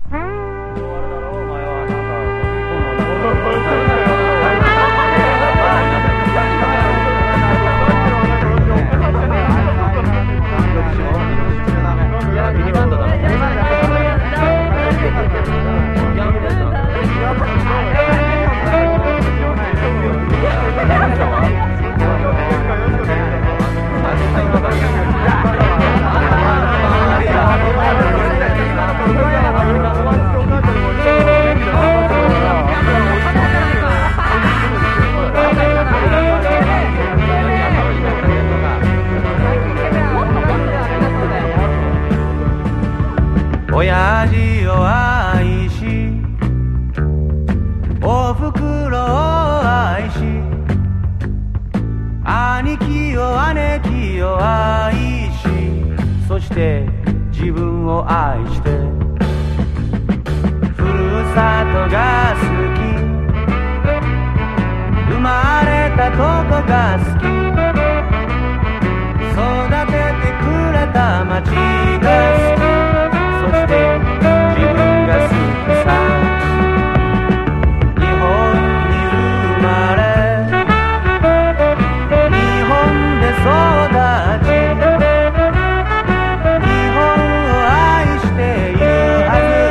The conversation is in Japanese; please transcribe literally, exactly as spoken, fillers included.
親父を愛しおふくろを愛し兄貴を姉貴を愛しそして自分を愛してふるさとが好き生まれたとこが好き